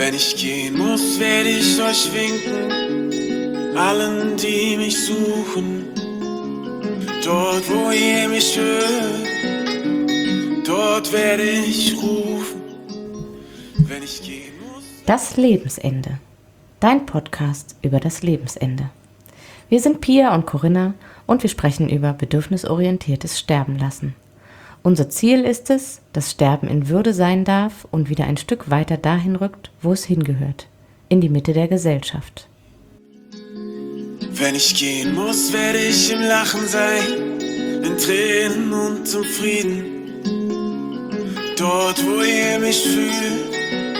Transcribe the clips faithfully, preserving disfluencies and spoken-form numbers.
Wenn ich gehen muss, werde ich euch winken, allen, die mich suchen. Dort, wo ihr mich hört, dort werde ich rufen. Wenn ich gehen muss. Das Lebensende. Dein Podcast über das Lebensende. Wir sind Pia und Corinna und wir sprechen über bedürfnisorientiertes Sterben lassen. Unser Ziel ist es, dass Sterben in Würde sein darf und wieder ein Stück weiter dahin rückt, wo es hingehört, in die Mitte der Gesellschaft. Wenn ich gehen muss, werde ich im Lachen sein, in Tränen und zum Frieden. Dort, wo ihr mich fühlt,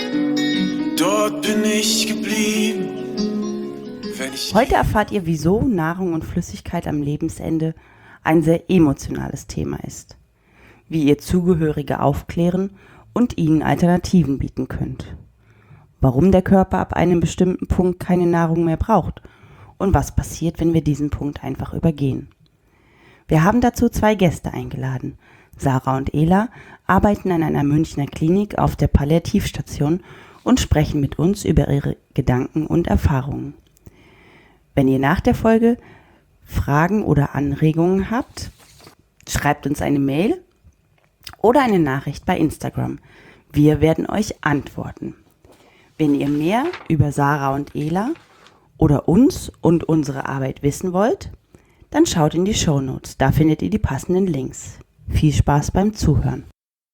dort bin ich geblieben. Wenn ich Heute erfahrt ihr, wieso Nahrung und Flüssigkeit am Lebensende ein sehr emotionales Thema ist, wie ihr Zugehörige aufklären und ihnen Alternativen bieten könnt, warum der Körper ab einem bestimmten Punkt keine Nahrung mehr braucht und was passiert, wenn wir diesen Punkt einfach übergehen. Wir haben dazu zwei Gäste eingeladen. Sarah und Ela arbeiten an einer Münchner Klinik auf der Palliativstation und sprechen mit uns über ihre Gedanken und Erfahrungen. Wenn ihr nach der Folge Fragen oder Anregungen habt, schreibt uns eine Mail oder eine Nachricht bei Instagram. Wir werden euch antworten. Wenn ihr mehr über Sarah und Ela oder uns und unsere Arbeit wissen wollt, dann schaut in die Shownotes. Da findet ihr die passenden Links. Viel Spaß beim Zuhören.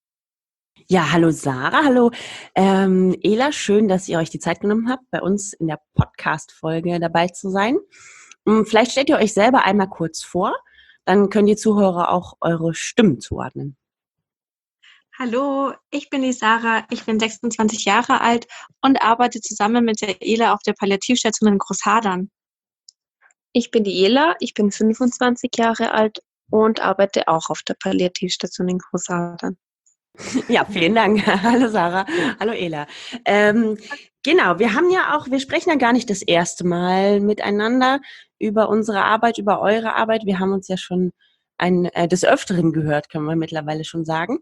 Ja, hallo Sarah, hallo ähm, Ela, schön, dass ihr euch die Zeit genommen habt, bei uns in der Podcast-Folge dabei zu sein. Vielleicht stellt ihr euch selber einmal kurz vor, dann können die Zuhörer auch eure Stimmen zuordnen. Hallo, ich bin die Sarah, ich bin sechsundzwanzig Jahre alt und arbeite zusammen mit der Ela auf der Palliativstation in Großhadern. Ich bin die Ela, ich bin fünfundzwanzig Jahre alt und arbeite auch auf der Palliativstation in Großhadern. Ja, vielen Dank. Hallo Sarah, hallo Ela. Ähm, genau, wir haben ja auch, wir sprechen ja gar nicht das erste Mal miteinander über unsere Arbeit, über eure Arbeit. Wir haben uns ja schon ein, äh, des Öfteren gehört, können wir mittlerweile schon sagen.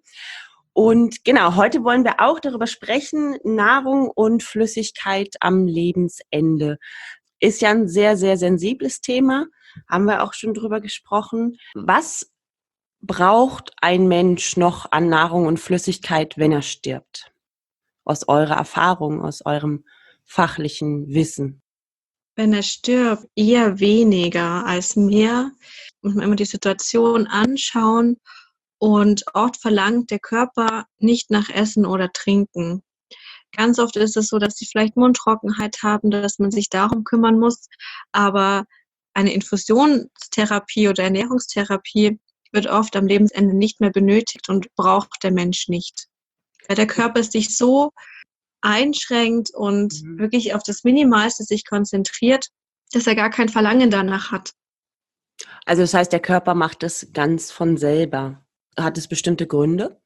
Und genau, heute wollen wir auch darüber sprechen, Nahrung und Flüssigkeit am Lebensende. Ist ja ein sehr, sehr sensibles Thema, haben wir auch schon drüber gesprochen. Was braucht ein Mensch noch an Nahrung und Flüssigkeit, wenn er stirbt? Aus eurer Erfahrung, aus eurem fachlichen Wissen. Wenn er stirbt, eher weniger als mehr. Muss man immer die Situation anschauen und oft verlangt der Körper nicht nach Essen oder Trinken. Ganz oft ist es so, dass sie vielleicht Mundtrockenheit haben, dass man sich darum kümmern muss, aber eine Infusionstherapie oder Ernährungstherapie wird oft am Lebensende nicht mehr benötigt und braucht der Mensch nicht. Weil der Körper sich so einschränkt und mhm. wirklich auf das Minimalste sich konzentriert, dass er gar kein Verlangen danach hat. Also das heißt, der Körper macht es ganz von selber. Hat es bestimmte Gründe?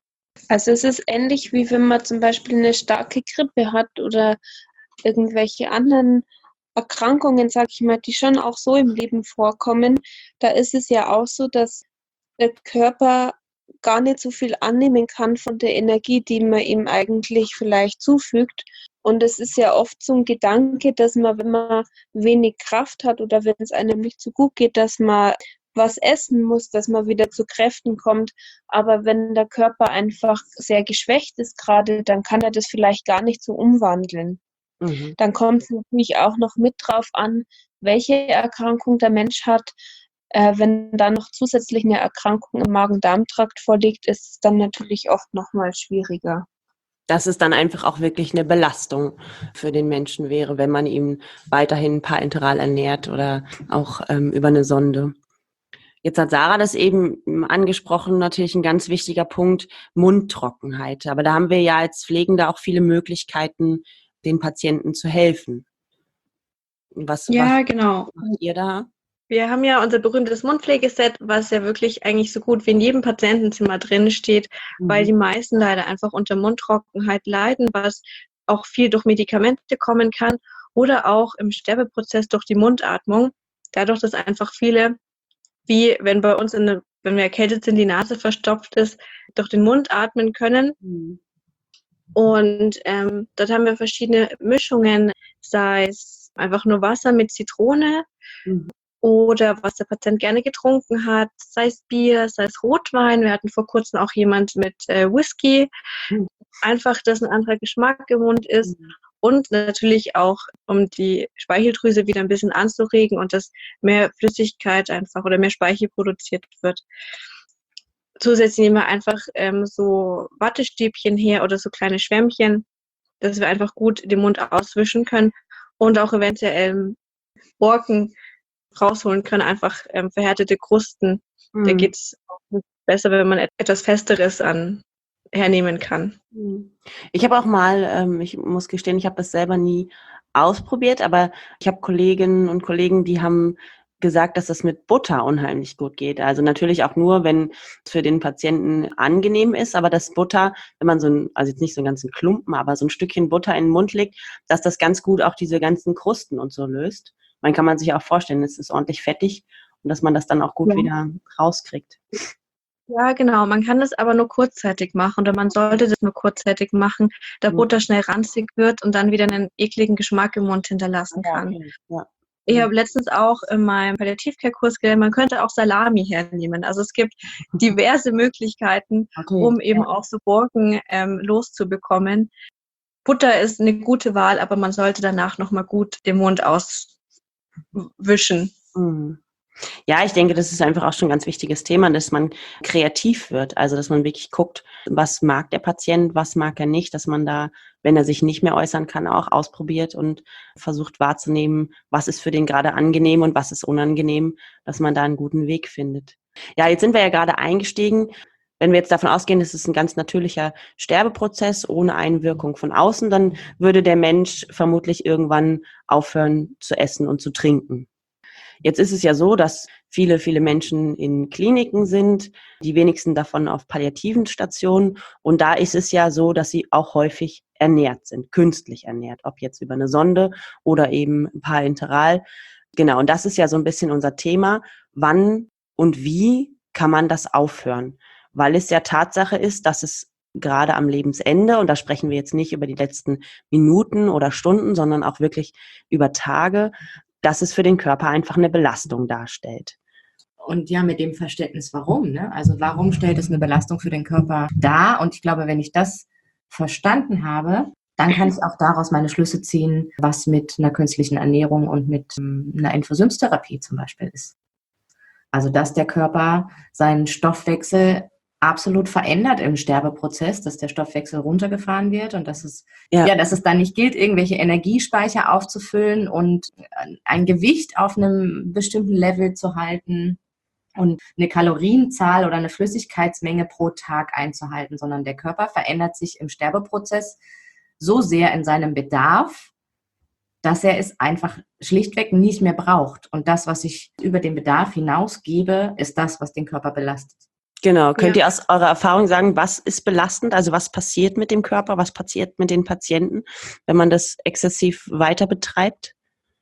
Also es ist ähnlich, wie wenn man zum Beispiel eine starke Grippe hat oder irgendwelche anderen Erkrankungen, sag ich mal, die schon auch so im Leben vorkommen. Da ist es ja auch so, dass der Körper gar nicht so viel annehmen kann von der Energie, die man ihm eigentlich vielleicht zufügt. Und es ist ja oft so ein Gedanke, dass man, wenn man wenig Kraft hat oder wenn es einem nicht so gut geht, dass man was essen muss, dass man wieder zu Kräften kommt. Aber wenn der Körper einfach sehr geschwächt ist gerade, dann kann er das vielleicht gar nicht so umwandeln. Mhm. Dann kommt es natürlich auch noch mit drauf an, welche Erkrankung der Mensch hat. Äh, wenn da noch zusätzlich eine Erkrankung im Magen-Darm-Trakt vorliegt, ist es dann natürlich oft noch mal schwieriger. Dass es dann einfach auch wirklich eine Belastung für den Menschen wäre, wenn man ihn weiterhin parenteral ernährt oder auch ähm, über eine Sonde. Jetzt hat Sarah das eben angesprochen, natürlich ein ganz wichtiger Punkt, Mundtrockenheit. Aber da haben wir ja als Pflegende auch viele Möglichkeiten, den Patienten zu helfen. Was, ja, was genau. macht ihr da? Wir haben ja unser berühmtes Mundpflegeset, was ja wirklich eigentlich so gut wie in jedem Patientenzimmer drin steht, mhm. weil die meisten leider einfach unter Mundtrockenheit leiden, was auch viel durch Medikamente kommen kann oder auch im Sterbeprozess durch die Mundatmung. Dadurch, dass einfach viele, wie wenn bei uns, in eine, wenn wir erkältet sind, die Nase verstopft ist, durch den Mund atmen können. Mhm. Und ähm, dort haben wir verschiedene Mischungen, sei es einfach nur Wasser mit Zitrone Mhm. oder was der Patient gerne getrunken hat, sei es Bier, sei es Rotwein. Wir hatten vor kurzem auch jemand mit äh, Whisky, Mhm. einfach, dass ein anderer Geschmack im Mund ist. Mhm. Und natürlich auch, um die Speicheldrüse wieder ein bisschen anzuregen und dass mehr Flüssigkeit einfach oder mehr Speichel produziert wird. Zusätzlich nehmen wir einfach ähm, so Wattestäbchen her oder so kleine Schwämmchen, dass wir einfach gut den Mund auswischen können und auch eventuell ähm, Borken rausholen können, einfach ähm, verhärtete Krusten. Da Mhm. geht es besser, wenn man et- etwas Festeres an hernehmen kann. Mhm. Ich habe auch mal, ähm, ich muss gestehen, ich habe das selber nie ausprobiert, aber ich habe Kolleginnen und Kollegen, die haben gesagt, dass das mit Butter unheimlich gut geht. Also natürlich auch nur, wenn es für den Patienten angenehm ist, aber das Butter, wenn man so ein, also jetzt nicht so einen ganzen Klumpen, aber so ein Stückchen Butter in den Mund legt, dass das ganz gut auch diese ganzen Krusten und so löst. Man kann man sich auch vorstellen, es ist ordentlich fettig und dass man das dann auch gut Ja. wieder rauskriegt. Ja, genau. Man kann das aber nur kurzzeitig machen oder man sollte das nur kurzzeitig machen, da Mhm. Butter schnell ranzig wird und dann wieder einen ekligen Geschmack im Mund hinterlassen Ja, kann. okay. Ja. Ich Mhm. habe letztens auch in meinem Palliativcare-Kurs gelernt, man könnte auch Salami hernehmen. Also es gibt diverse Möglichkeiten, Okay. um eben Ja. auch so Borken ähm, loszubekommen. Butter ist eine gute Wahl, aber man sollte danach nochmal gut den Mund auswischen. Mhm. Ja, ich denke, das ist einfach auch schon ein ganz wichtiges Thema, dass man kreativ wird. Also, dass man wirklich guckt, was mag der Patient, was mag er nicht, dass man da, wenn er sich nicht mehr äußern kann, auch ausprobiert und versucht wahrzunehmen, was ist für den gerade angenehm und was ist unangenehm, dass man da einen guten Weg findet. Ja, jetzt sind wir ja gerade eingestiegen. Wenn wir jetzt davon ausgehen, es ist ein ganz natürlicher Sterbeprozess ohne Einwirkung von außen, dann würde der Mensch vermutlich irgendwann aufhören zu essen und zu trinken. Jetzt ist es ja so, dass viele, viele Menschen in Kliniken sind, die wenigsten davon auf palliativen Stationen. Und da ist es ja so, dass sie auch häufig ernährt sind, künstlich ernährt, ob jetzt über eine Sonde oder eben parenteral. Genau, und das ist ja so ein bisschen unser Thema. Wann und wie kann man das aufhören? Weil es ja Tatsache ist, dass es gerade am Lebensende, und da sprechen wir jetzt nicht über die letzten Minuten oder Stunden, sondern auch wirklich über Tage, dass es für den Körper einfach eine Belastung darstellt. Und ja, mit dem Verständnis, warum, ne? Also warum stellt es eine Belastung für den Körper dar? Und ich glaube, wenn ich das verstanden habe, dann kann ich auch daraus meine Schlüsse ziehen, was mit einer künstlichen Ernährung und mit ähm, einer Infusionstherapie zum Beispiel ist. Also dass der Körper seinen Stoffwechsel absolut verändert im Sterbeprozess, dass der Stoffwechsel runtergefahren wird und dass es Ja. ja, dass es dann nicht gilt, irgendwelche Energiespeicher aufzufüllen und ein Gewicht auf einem bestimmten Level zu halten und eine Kalorienzahl oder eine Flüssigkeitsmenge pro Tag einzuhalten, sondern der Körper verändert sich im Sterbeprozess so sehr in seinem Bedarf, dass er es einfach schlichtweg nicht mehr braucht. Und das, was ich über den Bedarf hinausgebe, ist das, was den Körper belastet. Genau. Könnt Ja. ihr aus eurer Erfahrung sagen, was ist belastend? Also was passiert mit dem Körper? Was passiert mit den Patienten, wenn man das exzessiv weiter betreibt?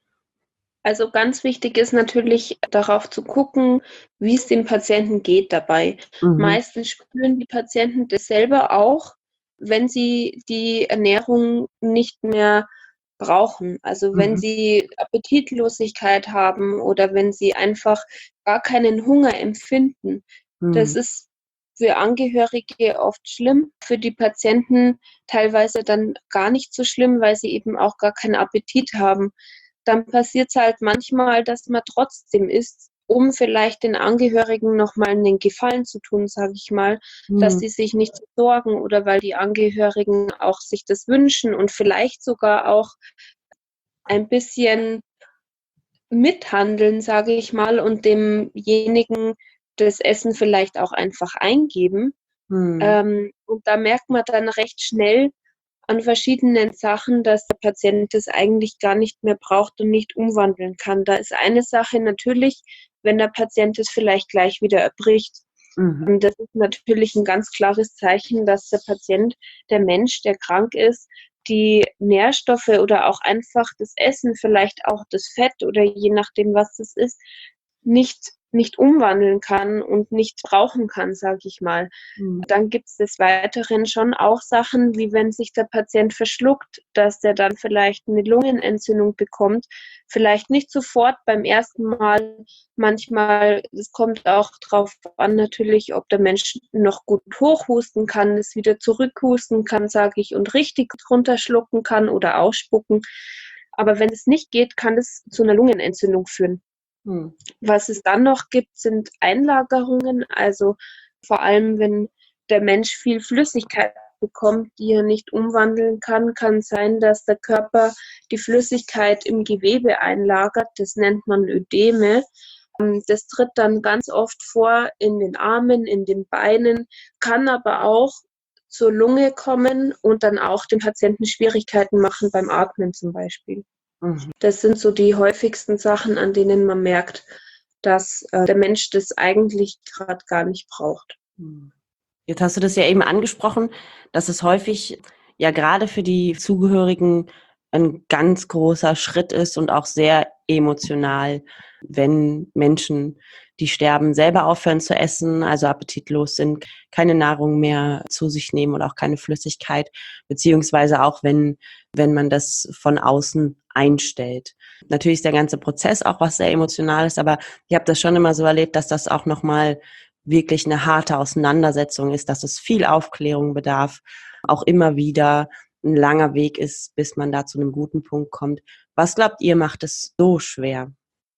Also ganz wichtig ist natürlich darauf zu gucken, wie es dem Patienten geht dabei. Mhm. Meistens spüren die Patienten das selber auch, wenn sie die Ernährung nicht mehr brauchen. Also wenn Mhm. sie Appetitlosigkeit haben oder wenn sie einfach gar keinen Hunger empfinden. Das Mhm. ist für Angehörige oft schlimm, für die Patienten teilweise dann gar nicht so schlimm, weil sie eben auch gar keinen Appetit haben. Dann passiert es halt manchmal, dass man trotzdem isst, um vielleicht den Angehörigen nochmal einen Gefallen zu tun, sage ich mal, dass Mhm. sie sich nicht sorgen oder weil die Angehörigen auch sich das wünschen und vielleicht sogar auch ein bisschen mithandeln, sage ich mal, und demjenigen das Essen vielleicht auch einfach eingeben. Mhm. Ähm, und da merkt man dann recht schnell an verschiedenen Sachen, dass der Patient das eigentlich gar nicht mehr braucht und nicht umwandeln kann. Da ist eine Sache natürlich, wenn der Patient es vielleicht gleich wieder erbricht. Mhm. Und das ist natürlich ein ganz klares Zeichen, dass der Patient, der Mensch, der krank ist, die Nährstoffe oder auch einfach das Essen, vielleicht auch das Fett oder je nachdem, was das ist, nicht nicht umwandeln kann und nicht brauchen kann, sage ich mal. Mhm. Dann gibt es des Weiteren schon auch Sachen, wie wenn sich der Patient verschluckt, dass der dann vielleicht eine Lungenentzündung bekommt. Vielleicht nicht sofort beim ersten Mal. Manchmal, es kommt auch darauf an natürlich, ob der Mensch noch gut hochhusten kann, es wieder zurückhusten kann, sage ich, und richtig runterschlucken kann oder ausspucken. Aber wenn es nicht geht, kann es zu einer Lungenentzündung führen. Hm. Was es dann noch gibt, sind Einlagerungen, also vor allem, wenn der Mensch viel Flüssigkeit bekommt, die er nicht umwandeln kann, kann sein, dass der Körper die Flüssigkeit im Gewebe einlagert. Das nennt man Ödeme. Das tritt dann ganz oft vor in den Armen, in den Beinen, kann aber auch zur Lunge kommen und dann auch dem Patienten Schwierigkeiten machen beim Atmen zum Beispiel. Das sind so die häufigsten Sachen, an denen man merkt, dass äh, der Mensch das eigentlich gerade gar nicht braucht. Jetzt hast du das ja eben angesprochen, dass es häufig ja gerade für die Zugehörigen ein ganz großer Schritt ist und auch sehr emotional, wenn Menschen, die sterben, selber aufhören zu essen, also appetitlos sind, keine Nahrung mehr zu sich nehmen und auch keine Flüssigkeit, beziehungsweise auch wenn, wenn man das von außen einstellt. Natürlich ist der ganze Prozess auch was sehr Emotionales, aber ich habe das schon immer so erlebt, dass das auch nochmal wirklich eine harte Auseinandersetzung ist, dass es viel Aufklärung bedarf, auch immer wieder ein langer Weg ist, bis man da zu einem guten Punkt kommt. Was glaubt ihr, macht es so schwer?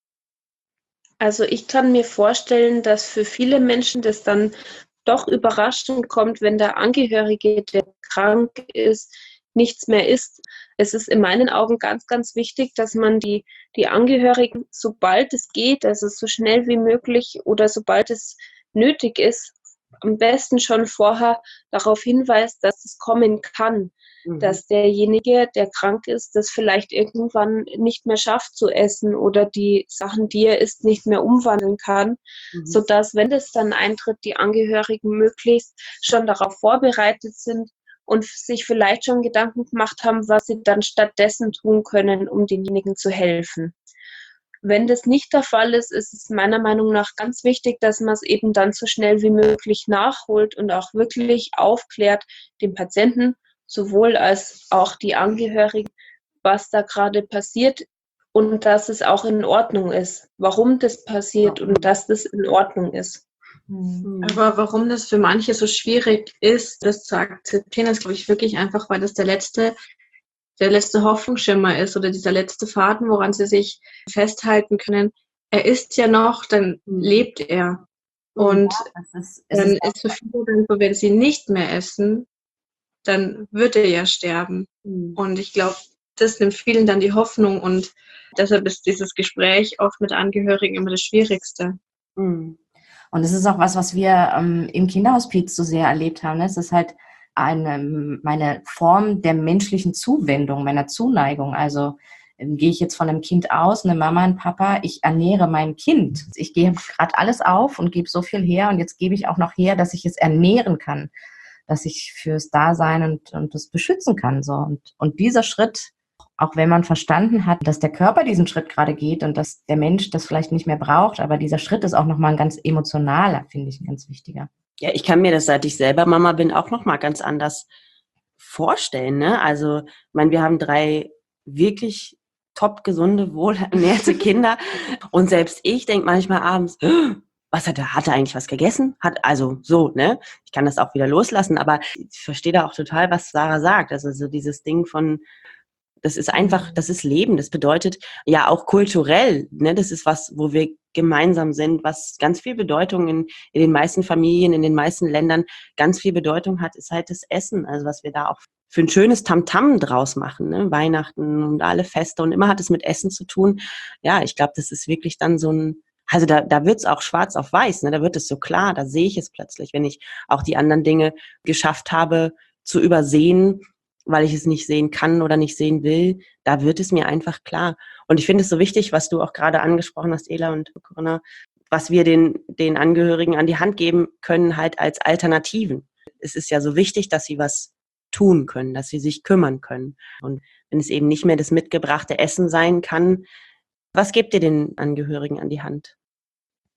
Also ich kann mir vorstellen, dass für viele Menschen das dann doch überraschend kommt, wenn der Angehörige, der krank ist, nichts mehr isst. Es ist in meinen Augen ganz, ganz wichtig, dass man die, die Angehörigen, sobald es geht, also so schnell wie möglich oder sobald es nötig ist, am besten schon vorher darauf hinweist, dass es kommen kann. Mhm. Dass derjenige, der krank ist, das vielleicht irgendwann nicht mehr schafft zu essen oder die Sachen, die er isst, nicht mehr umwandeln kann, mhm. sodass, wenn das dann eintritt, die Angehörigen möglichst schon darauf vorbereitet sind und sich vielleicht schon Gedanken gemacht haben, was sie dann stattdessen tun können, um denjenigen zu helfen. Wenn das nicht der Fall ist, ist es meiner Meinung nach ganz wichtig, dass man es eben dann so schnell wie möglich nachholt und auch wirklich aufklärt, den Patienten sowohl als auch die Angehörigen, was da gerade passiert und dass es auch in Ordnung ist, warum das passiert und dass das in Ordnung ist. Aber warum das für manche so schwierig ist, das zu akzeptieren, ist, glaube ich, wirklich einfach, weil das der letzte der letzte Hoffnungsschimmer ist oder dieser letzte Faden, woran sie sich festhalten können. Er ist ja noch, dann mhm. lebt er. Und ja, ist, dann ist, ist für viele dann so, wenn sie nicht mehr essen, dann wird er ja sterben. Mhm. Und ich glaube, das nimmt vielen dann die Hoffnung und deshalb ist dieses Gespräch oft mit Angehörigen immer das Schwierigste. Mhm. Und es ist auch was, was wir ähm, im Kinderhospiz so sehr erlebt haben. Ne? Es ist halt eine, meine Form der menschlichen Zuwendung, meiner Zuneigung. Also ähm, gehe ich jetzt von einem Kind aus, eine Mama, ein Papa, ich ernähre mein Kind. Ich gehe gerade alles auf und gebe so viel her und jetzt gebe ich auch noch her, dass ich es ernähren kann, dass ich fürs Dasein und, und das beschützen kann. So. Und, und dieser Schritt, auch wenn man verstanden hat, dass der Körper diesen Schritt gerade geht und dass der Mensch das vielleicht nicht mehr braucht, aber dieser Schritt ist auch nochmal ein ganz emotionaler, finde ich, ein ganz wichtiger. Ja, ich kann mir das, seit ich selber Mama bin, auch nochmal ganz anders vorstellen. Ne? Also, ich meine, wir haben drei wirklich top gesunde, wohlernährte Kinder und selbst ich denke manchmal abends, was hat er, hat er eigentlich was gegessen? Hat, also so, ne? Ich kann das auch wieder loslassen, aber ich verstehe da auch total, was Sarah sagt. Also so dieses Ding von, das ist einfach, das ist Leben. Das bedeutet ja auch kulturell, ne? Das ist was, wo wir gemeinsam sind, was ganz viel Bedeutung in, in den meisten Familien, in den meisten Ländern ganz viel Bedeutung hat, ist halt das Essen. Also was wir da auch für ein schönes Tamtam draus machen, ne? Weihnachten und alle Feste und immer hat es mit Essen zu tun. Ja, ich glaube, das ist wirklich dann so ein, also da, da wird es auch schwarz auf weiß, ne? Da wird es so klar, da sehe ich es plötzlich, wenn ich auch die anderen Dinge geschafft habe zu übersehen, weil ich es nicht sehen kann oder nicht sehen will, da wird es mir einfach klar. Und ich finde es so wichtig, was du auch gerade angesprochen hast, Ela und Corinna, was wir den, den Angehörigen an die Hand geben können, halt als Alternativen. Es ist ja so wichtig, dass sie was tun können, dass sie sich kümmern können. Und wenn es eben nicht mehr das mitgebrachte Essen sein kann, was gebt ihr den Angehörigen an die Hand?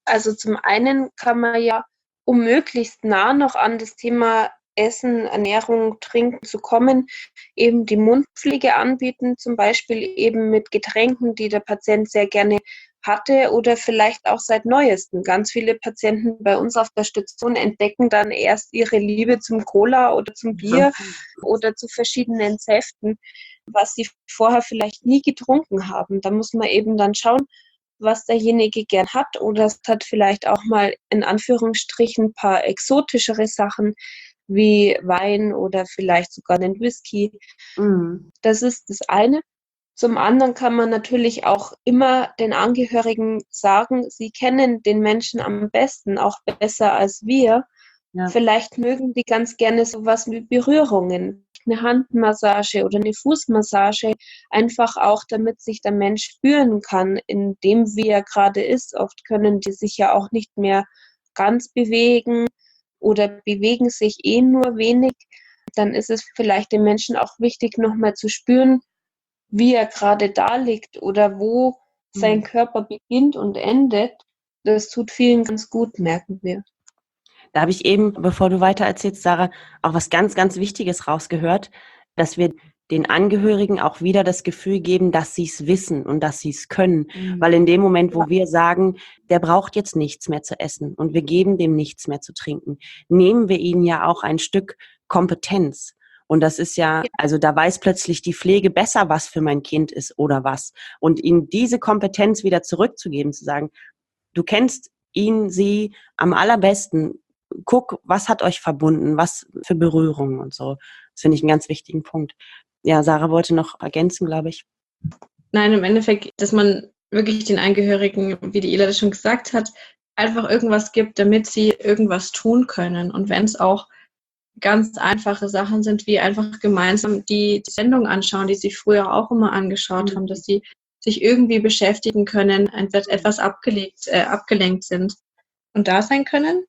Also zum einen kann man ja, um möglichst nah noch an das Thema Essen, Ernährung, Trinken zu kommen, eben die Mundpflege anbieten, zum Beispiel eben mit Getränken, die der Patient sehr gerne hatte oder vielleicht auch seit Neuestem. Ganz viele Patienten bei uns auf der Station entdecken dann erst ihre Liebe zum Cola oder zum Bier oder zu verschiedenen Säften, was sie vorher vielleicht nie getrunken haben. Da muss man eben dann schauen, was derjenige gern hat, oder es hat vielleicht auch mal in Anführungsstrichen ein paar exotischere Sachen wie Wein oder vielleicht sogar einen Whisky. Mhm. Das ist das eine. Zum anderen kann man natürlich auch immer den Angehörigen sagen, sie kennen den Menschen am besten, auch besser als wir. Ja. Vielleicht mögen die ganz gerne sowas wie Berührungen, eine Handmassage oder eine Fußmassage, einfach auch, damit sich der Mensch spüren kann, in dem, wie er gerade ist. Oft können die sich ja auch nicht mehr ganz bewegen oder bewegen sich eh nur wenig. Dann ist es vielleicht dem Menschen auch wichtig, nochmal zu spüren, wie er gerade da liegt oder wo sein Mhm. Körper beginnt und endet. Das tut vielen ganz gut, merken wir. Da habe ich eben, bevor du weiter erzählst, Sarah, auch was ganz, ganz Wichtiges rausgehört, dass wir den Angehörigen auch wieder das Gefühl geben, dass sie es wissen und dass sie es können. Mhm. Weil in dem Moment, wo wir sagen, der braucht jetzt nichts mehr zu essen und wir geben dem nichts mehr zu trinken, nehmen wir ihnen ja auch ein Stück Kompetenz. Und das ist ja, also da weiß plötzlich die Pflege besser, was für mein Kind ist oder was. Und ihnen diese Kompetenz wieder zurückzugeben, zu sagen, du kennst ihn, sie am allerbesten. Guck, was hat euch verbunden, was für Berührungen und so. Das finde ich einen ganz wichtigen Punkt. Ja, Sarah wollte noch ergänzen, glaube ich. Nein, im Endeffekt, dass man wirklich den Angehörigen, wie die Ela das schon gesagt hat, einfach irgendwas gibt, damit sie irgendwas tun können. Und wenn es auch ganz einfache Sachen sind, wie einfach gemeinsam die, die Sendung anschauen, die sie früher auch immer angeschaut Mhm. haben, dass sie sich irgendwie beschäftigen können, etwas abgelegt, äh, abgelenkt sind und da sein können.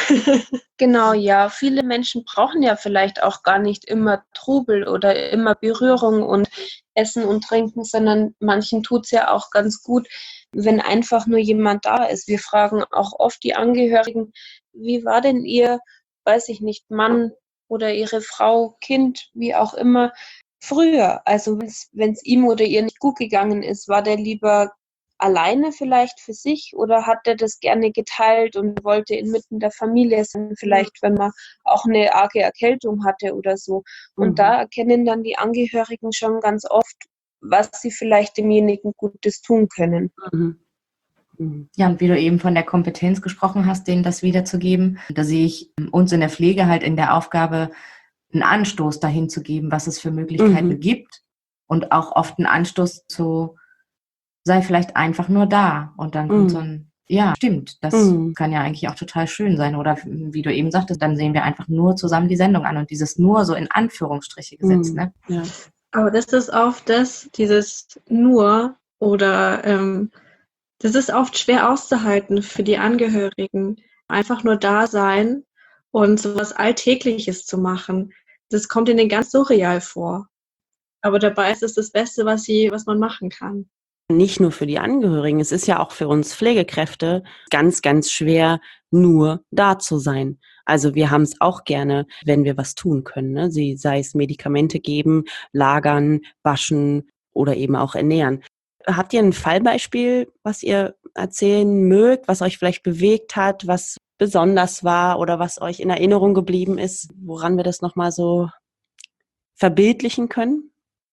Genau, ja. Viele Menschen brauchen ja vielleicht auch gar nicht immer Trubel oder immer Berührung und Essen und Trinken, sondern manchen tut's ja auch ganz gut, wenn einfach nur jemand da ist. Wir fragen auch oft die Angehörigen, wie war denn ihr, weiß ich nicht, Mann oder ihre Frau, Kind, wie auch immer, früher? Also wenn es ihm oder ihr nicht gut gegangen ist, war der lieber alleine vielleicht für sich oder hat er das gerne geteilt und wollte inmitten der Familie sein, vielleicht wenn man auch eine arge Erkältung hatte oder so. Und Mhm. da erkennen dann die Angehörigen schon ganz oft, was sie vielleicht demjenigen Gutes tun können. Mhm. Mhm. Ja, und wie du eben von der Kompetenz gesprochen hast, denen das wiederzugeben, da sehe ich uns in der Pflege halt in der Aufgabe, einen Anstoß dahin zu geben, was es für Möglichkeiten Mhm. gibt und auch oft einen Anstoß zu, sei vielleicht einfach nur da. Und dann kommt Mhm. so ein, ja, stimmt, das Mhm. kann ja eigentlich auch total schön sein. Oder wie du eben sagtest, dann sehen wir einfach nur zusammen die Sendung an und dieses nur so in Anführungsstriche gesetzt, Mhm. ne? Ja. Aber das ist oft das, dieses nur oder ähm, das ist oft schwer auszuhalten für die Angehörigen. Einfach nur da sein und sowas Alltägliches zu machen. Das kommt ihnen ganz surreal vor. Aber dabei ist es das Beste, was sie, was man machen kann. Nicht nur für die Angehörigen, es ist ja auch für uns Pflegekräfte ganz, ganz schwer, nur da zu sein. Also wir haben es auch gerne, wenn wir was tun können, ne? Sie, sei es Medikamente geben, lagern, waschen oder eben auch ernähren. Habt ihr ein Fallbeispiel, was ihr erzählen mögt, was euch vielleicht bewegt hat, was besonders war oder was euch in Erinnerung geblieben ist, woran wir das nochmal so verbildlichen können?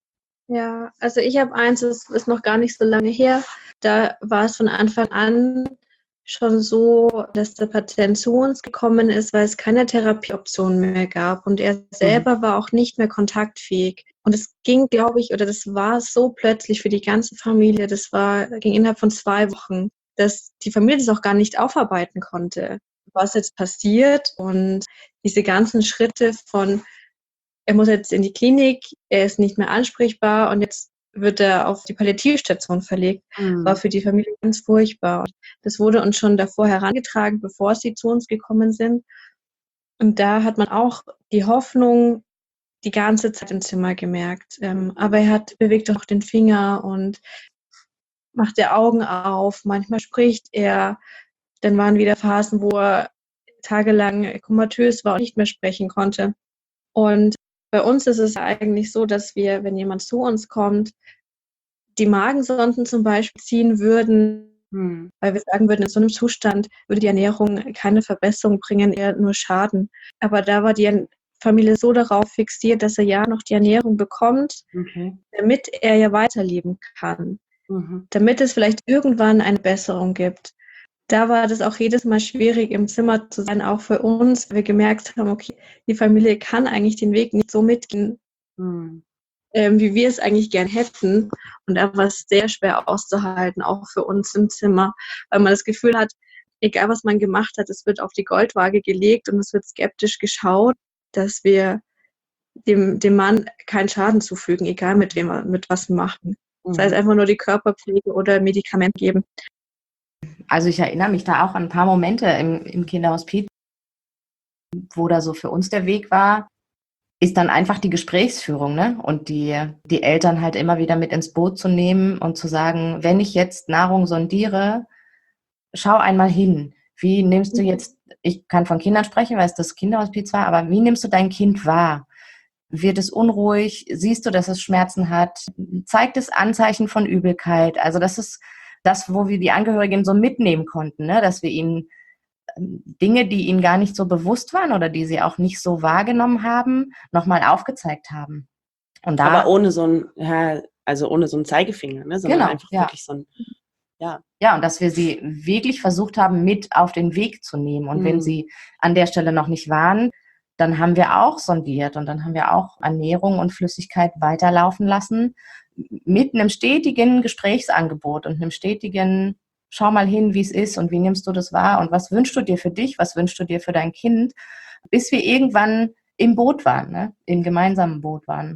Ja, also ich habe eins, das ist noch gar nicht so lange her. Da war es von Anfang an schon so, dass der Patient zu uns gekommen ist, weil es keine Therapieoptionen mehr gab. Und er selber war auch nicht mehr kontaktfähig. Und es ging, glaube ich, oder das war so plötzlich für die ganze Familie, das war, ging innerhalb von zwei Wochen, dass die Familie das auch gar nicht aufarbeiten konnte, was jetzt passiert. Und diese ganzen Schritte von, er muss jetzt in die Klinik, er ist nicht mehr ansprechbar und jetzt wird er auf die Palliativstation verlegt, Mhm. war für die Familie ganz furchtbar. Und das wurde uns schon davor herangetragen, bevor sie zu uns gekommen sind. Und da hat man auch die Hoffnung die ganze Zeit im Zimmer gemerkt. Ähm, aber er hat bewegt auch den Finger und macht die Augen auf. Manchmal spricht er. Dann waren wieder Phasen, wo er tagelang komatös war und nicht mehr sprechen konnte. Und bei uns ist es eigentlich so, dass wir, wenn jemand zu uns kommt, die Magensonden zum Beispiel ziehen würden, hm. weil wir sagen würden, in so einem Zustand würde die Ernährung keine Verbesserung bringen, eher nur Schaden. Aber da war die Familie so darauf fixiert, dass er ja noch die Ernährung bekommt, okay. damit er ja weiterleben kann. Mhm. Damit es vielleicht irgendwann eine Besserung gibt. Da war das auch jedes Mal schwierig, im Zimmer zu sein, auch für uns, weil wir gemerkt haben, okay, die Familie kann eigentlich den Weg nicht so mitgehen, mhm. ähm, wie wir es eigentlich gern hätten. Und da war es sehr schwer auszuhalten, auch für uns im Zimmer, weil man das Gefühl hat, egal was man gemacht hat, es wird auf die Goldwaage gelegt und es wird skeptisch geschaut, dass wir dem, dem Mann keinen Schaden zufügen, egal mit wem wir, mit was wir machen. Mhm. Sei es einfach nur die Körperpflege oder Medikament geben. Also ich erinnere mich da auch an ein paar Momente im, im Kinderhospiz, wo da so für uns der Weg war, ist dann einfach die Gesprächsführung, ne? Und die, die Eltern halt immer wieder mit ins Boot zu nehmen und zu sagen, wenn ich jetzt Nahrung sondiere, schau einmal hin. Wie nimmst du jetzt, ich kann von Kindern sprechen, weil es das Kinderhospiz war, aber wie nimmst du dein Kind wahr? Wird es unruhig? Siehst du, dass es Schmerzen hat? Zeigt es Anzeichen von Übelkeit? Also das ist das, wo wir die Angehörigen so mitnehmen konnten, ne? Dass wir ihnen Dinge, die ihnen gar nicht so bewusst waren oder die sie auch nicht so wahrgenommen haben, nochmal aufgezeigt haben. Und da, aber ohne so ein, ja, also ohne so einen Zeigefinger, ne? Sondern genau, einfach ja. wirklich so ein, ja. Ja, und dass wir sie wirklich versucht haben, mit auf den Weg zu nehmen. Und mhm. wenn sie an der Stelle noch nicht waren, dann haben wir auch sondiert und dann haben wir auch Ernährung und Flüssigkeit weiterlaufen lassen mit einem stetigen Gesprächsangebot und einem stetigen, schau mal hin, wie es ist und wie nimmst du das wahr und was wünschst du dir für dich, was wünschst du dir für dein Kind, bis wir irgendwann im Boot waren, ne? Im gemeinsamen Boot waren.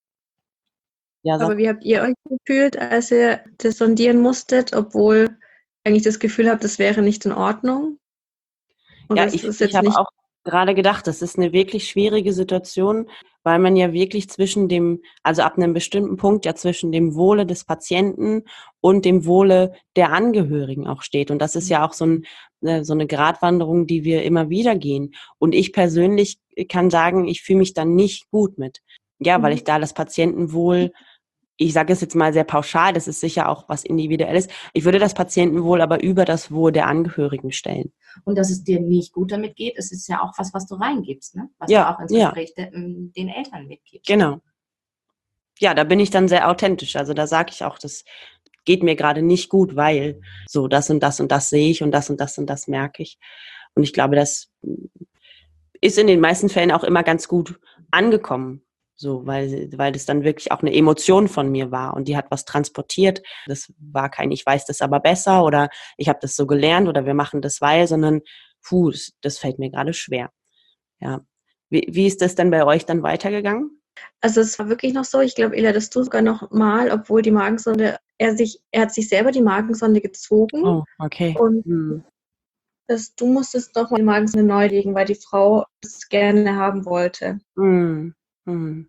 Ja, so. Aber wie habt ihr euch gefühlt, als ihr das sondieren musstet, obwohl eigentlich das Gefühl habt, das wäre nicht in Ordnung? Oder ja, ich, ich habe auch gerade gedacht, das ist eine wirklich schwierige Situation, weil man ja wirklich zwischen dem, also ab einem bestimmten Punkt ja zwischen dem Wohle des Patienten und dem Wohle der Angehörigen auch steht. Und das ist ja auch so, ein, so eine Gratwanderung, die wir immer wieder gehen. Und ich persönlich kann sagen, ich fühle mich dann nicht gut mit. Ja, weil ich da das Patientenwohl, ich sage es jetzt mal sehr pauschal, das ist sicher auch was Individuelles, ich würde das Patientenwohl aber über das Wohl der Angehörigen stellen. Und dass es dir nicht gut damit geht, es ist ja auch was, was du reingibst, ne? Was ja, du auch ins Gespräch ja. de, den Eltern mitgibst. Genau. Ja, da bin ich dann sehr authentisch. Also da sage ich auch, das geht mir gerade nicht gut, weil so das und das und das sehe ich und das und das und das merke ich. Und ich glaube, das ist in den meisten Fällen auch immer ganz gut angekommen. So, weil, weil das dann wirklich auch eine Emotion von mir war und die hat was transportiert. Das war kein, ich weiß das aber besser oder ich habe das so gelernt oder wir machen das weil, sondern, puh, das, das fällt mir gerade schwer. Ja. Wie, wie ist das denn bei euch dann weitergegangen? Also es war wirklich noch so, ich glaube, Ela, dass du sogar noch mal, obwohl die Magensonde, er sich, er hat sich selber die Magensonde gezogen. Oh, okay. Und hm. das, du musstest noch mal die Magensonde neu legen, weil die Frau es gerne haben wollte. Hm. Hm.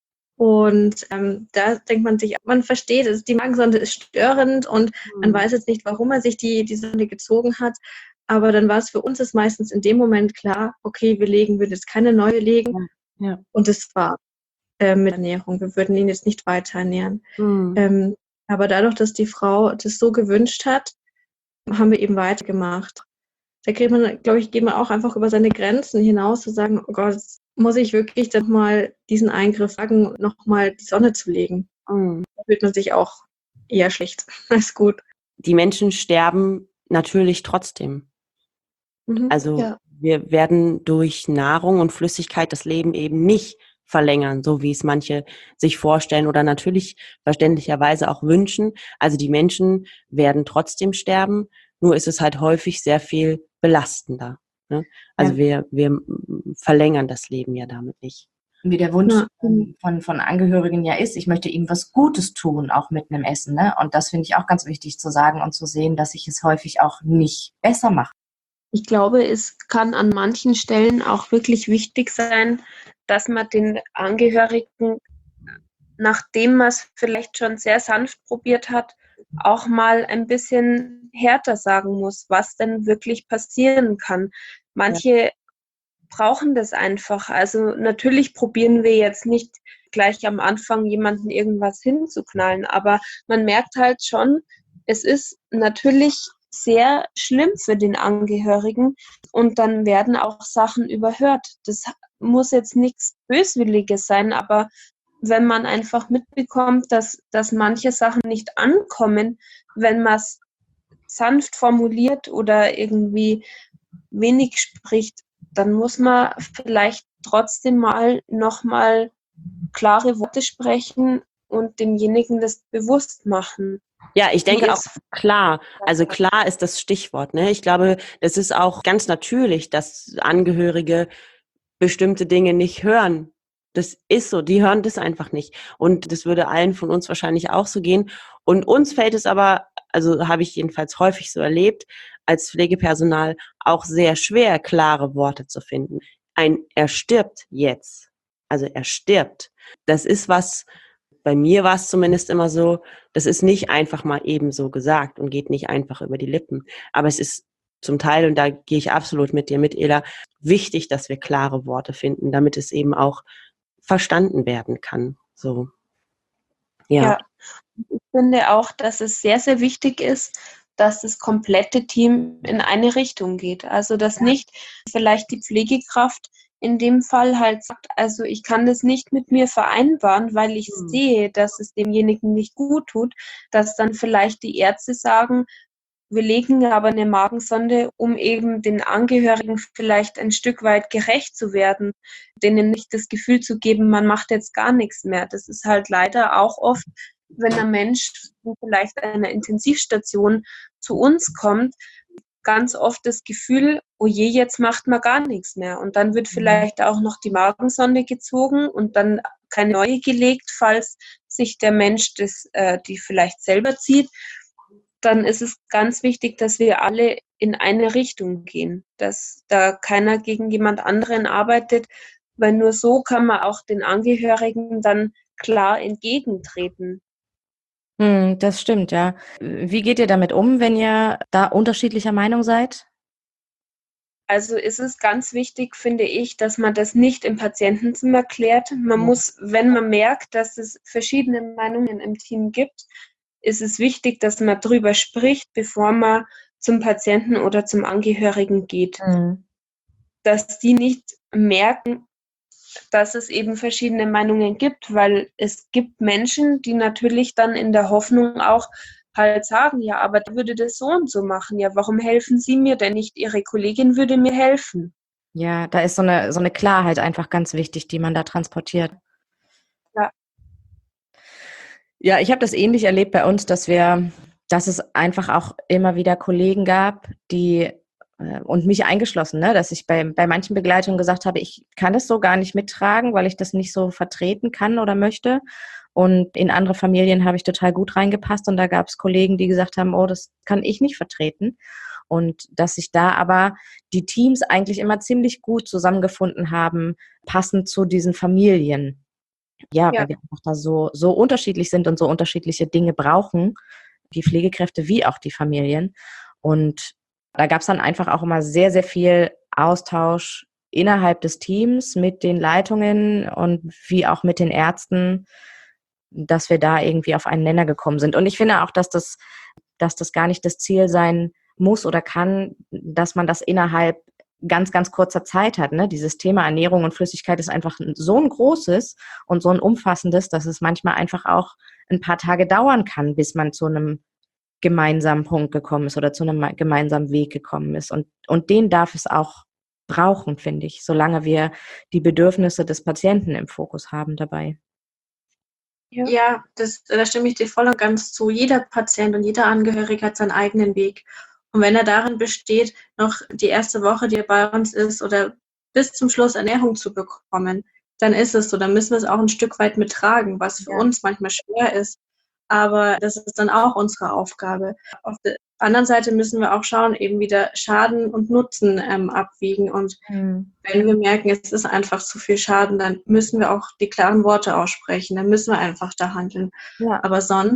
Und ähm, da denkt man sich, man versteht es, die Magensonde ist störend und mhm. man weiß jetzt nicht, warum er sich die, die Sonde gezogen hat. Aber dann war es für uns ist meistens in dem Moment klar, okay, wir legen, würden jetzt keine neue legen. Ja. Ja. Und das war äh, mit Ernährung. Wir würden ihn jetzt nicht weiter ernähren. Mhm. Ähm, aber dadurch, dass die Frau das so gewünscht hat, haben wir eben weitergemacht. Da kriegt man, glaube ich, geht man auch einfach über seine Grenzen hinaus, zu sagen, oh Gott, muss ich wirklich dann mal diesen Eingriff wagen, nochmal die Sonne zu legen. Mhm. Da fühlt man sich auch eher schlecht als gut. Die Menschen sterben natürlich trotzdem. Mhm, also ja. Wir werden durch Nahrung und Flüssigkeit das Leben eben nicht verlängern, so wie es manche sich vorstellen oder natürlich verständlicherweise auch wünschen. Also die Menschen werden trotzdem sterben, nur ist es halt häufig sehr viel belastender. Ne? Also ja. wir, wir verlängern das Leben ja damit nicht. Wie der Wunsch ja. von, von Angehörigen ja ist, ich möchte ihm was Gutes tun, auch mit einem Essen. Ne? Und das finde ich auch ganz wichtig zu sagen und zu sehen, dass ich es häufig auch nicht besser mache. Ich glaube, es kann an manchen Stellen auch wirklich wichtig sein, dass man den Angehörigen, nachdem man es vielleicht schon sehr sanft probiert hat, auch mal ein bisschen härter sagen muss, was denn wirklich passieren kann. Manche ja. brauchen das einfach. Also natürlich probieren wir jetzt nicht gleich am Anfang jemanden irgendwas hinzuknallen, aber man merkt halt schon, es ist natürlich sehr schlimm für den Angehörigen und dann werden auch Sachen überhört. Das muss jetzt nichts Böswilliges sein, aber wenn man einfach mitbekommt, dass, dass manche Sachen nicht ankommen, wenn man es sanft formuliert oder irgendwie wenig spricht, dann muss man vielleicht trotzdem mal nochmal klare Worte sprechen und demjenigen das bewusst machen. Ja, ich denke auch klar. Also klar ist das Stichwort, ne? Ich glaube, das ist auch ganz natürlich, dass Angehörige bestimmte Dinge nicht hören. Das ist so, die hören das einfach nicht. Und das würde allen von uns wahrscheinlich auch so gehen. Und uns fällt es aber, also habe ich jedenfalls häufig so erlebt, als Pflegepersonal auch sehr schwer, klare Worte zu finden. Ein er stirbt jetzt, also er stirbt, das ist was, bei mir war es zumindest immer so, das ist nicht einfach mal eben so gesagt und geht nicht einfach über die Lippen. Aber es ist zum Teil, und da gehe ich absolut mit dir mit, Ela, wichtig, dass wir klare Worte finden, damit es eben auch verstanden werden kann. So. Ja. Ja, ich finde auch, dass es sehr, sehr wichtig ist, dass das komplette Team in eine Richtung geht. Also, dass nicht vielleicht die Pflegekraft in dem Fall halt sagt, also ich kann das nicht mit mir vereinbaren, weil ich mhm. sehe, dass es demjenigen nicht gut tut, dass dann vielleicht die Ärzte sagen, wir legen aber eine Magensonde, um eben den Angehörigen vielleicht ein Stück weit gerecht zu werden, denen nicht das Gefühl zu geben, man macht jetzt gar nichts mehr. Das ist halt leider auch oft, wenn ein Mensch vielleicht einer Intensivstation zu uns kommt, ganz oft das Gefühl, oh je, jetzt macht man gar nichts mehr. Und dann wird vielleicht auch noch die Magensonde gezogen und dann keine neue gelegt, falls sich der Mensch das, äh, die vielleicht selber zieht. Dann ist es ganz wichtig, dass wir alle in eine Richtung gehen, dass da keiner gegen jemand anderen arbeitet, weil nur so kann man auch den Angehörigen dann klar entgegentreten. Hm, das stimmt, ja. Wie geht ihr damit um, wenn ihr da unterschiedlicher Meinung seid? Also ist es ganz wichtig, finde ich, dass man das nicht im Patientenzimmer klärt. Man ja. muss, wenn man merkt, dass es verschiedene Meinungen im Team gibt, ist es wichtig, dass man drüber spricht, bevor man zum Patienten oder zum Angehörigen geht. Mhm. Dass die nicht merken, dass es eben verschiedene Meinungen gibt, weil es gibt Menschen, die natürlich dann in der Hoffnung auch halt sagen, ja, aber der würde das so und so machen. Ja, warum helfen Sie mir denn nicht? Ihre Kollegin würde mir helfen. Ja, da ist so eine, so eine Klarheit einfach ganz wichtig, die man da transportiert. Ja. Ja, ich habe das ähnlich erlebt bei uns, dass wir, dass es einfach auch immer wieder Kollegen gab, die und mich eingeschlossen, ne, dass ich bei, bei manchen Begleitungen gesagt habe, ich kann das so gar nicht mittragen, weil ich das nicht so vertreten kann oder möchte. Und in andere Familien habe ich total gut reingepasst und da gab es Kollegen, die gesagt haben, oh, das kann ich nicht vertreten. Und dass sich da aber die Teams eigentlich immer ziemlich gut zusammengefunden haben, passend zu diesen Familien. Ja, ja. Weil wir einfach da so, so unterschiedlich sind und so unterschiedliche Dinge brauchen, die Pflegekräfte wie auch die Familien. Und da gab es dann einfach auch immer sehr, sehr viel Austausch innerhalb des Teams mit den Leitungen und wie auch mit den Ärzten, dass wir da irgendwie auf einen Nenner gekommen sind. Und ich finde auch, dass das, dass das gar nicht das Ziel sein muss oder kann, dass man das innerhalb ganz, ganz kurzer Zeit hat. Ne? Dieses Thema Ernährung und Flüssigkeit ist einfach so ein großes und so ein umfassendes, dass es manchmal einfach auch ein paar Tage dauern kann, bis man zu einem gemeinsamen Punkt gekommen ist oder zu einem gemeinsamen Weg gekommen ist. Und, und den darf es auch brauchen, finde ich, solange wir die Bedürfnisse des Patienten im Fokus haben dabei. Ja, ja das, da stimme ich dir voll und ganz zu. Jeder Patient und jeder Angehörige hat seinen eigenen Weg. Und wenn er darin besteht, noch die erste Woche, die er bei uns ist, oder bis zum Schluss Ernährung zu bekommen, dann ist es so. Dann müssen wir es auch ein Stück weit mittragen, was für ja. uns manchmal schwer ist. Aber das ist dann auch unsere Aufgabe. Auf der anderen Seite müssen wir auch schauen, eben wieder Schaden und Nutzen ähm, abwiegen. Und mhm. wenn wir merken, es ist einfach zu viel Schaden, dann müssen wir auch die klaren Worte aussprechen. Dann müssen wir einfach da handeln. Ja. Aber sonst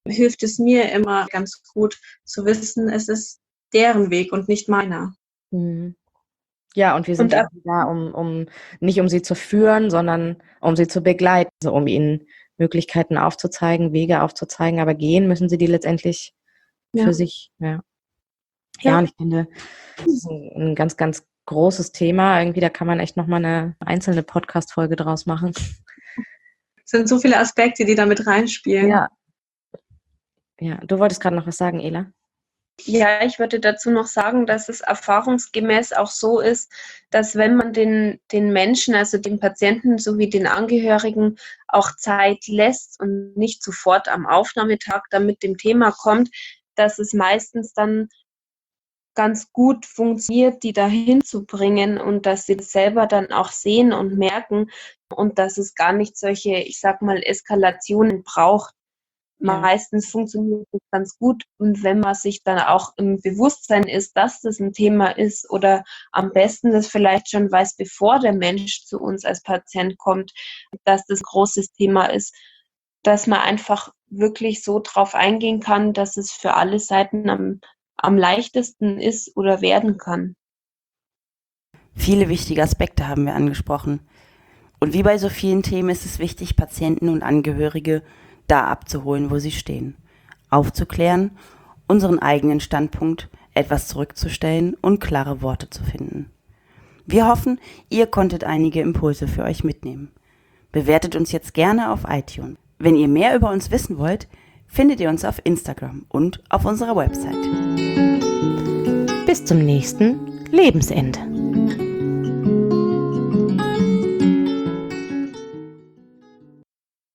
hilft es mir immer ganz gut zu wissen, es ist deren Weg und nicht meiner. Mhm. Ja, und wir sind Und ja da, um, um nicht um sie zu führen, sondern um sie zu begleiten, also um ihnen Möglichkeiten aufzuzeigen, Wege aufzuzeigen, aber gehen müssen sie die letztendlich Ja. für sich. Ja. Ja, Ja. und ich finde, das ist ein, ein ganz, ganz großes Thema. Irgendwie, da kann man echt nochmal eine einzelne Podcast-Folge draus machen. Es sind so viele Aspekte, die da mit reinspielen. Ja. Ja, du wolltest gerade noch was sagen, Ela? Ja, ich würde dazu noch sagen, dass es erfahrungsgemäß auch so ist, dass wenn man den, den Menschen, also den Patienten sowie den Angehörigen auch Zeit lässt und nicht sofort am Aufnahmetag dann mit dem Thema kommt, dass es meistens dann ganz gut funktioniert, die dahin zu bringen und dass sie das selber dann auch sehen und merken und dass es gar nicht solche, ich sag mal, Eskalationen braucht. Ja. Meistens funktioniert das ganz gut und wenn man sich dann auch im Bewusstsein ist, dass das ein Thema ist oder am besten das vielleicht schon weiß, bevor der Mensch zu uns als Patient kommt, dass das ein großes Thema ist, dass man einfach wirklich so drauf eingehen kann, dass es für alle Seiten am, am leichtesten ist oder werden kann. Viele wichtige Aspekte haben wir angesprochen. Und wie bei so vielen Themen ist es wichtig, Patienten und Angehörige da abzuholen, wo sie stehen, aufzuklären, unseren eigenen Standpunkt etwas zurückzustellen und klare Worte zu finden. Wir hoffen, ihr konntet einige Impulse für euch mitnehmen. Bewertet uns jetzt gerne auf iTunes. Wenn ihr mehr über uns wissen wollt, findet ihr uns auf Instagram und auf unserer Website. Bis zum nächsten Lebensende.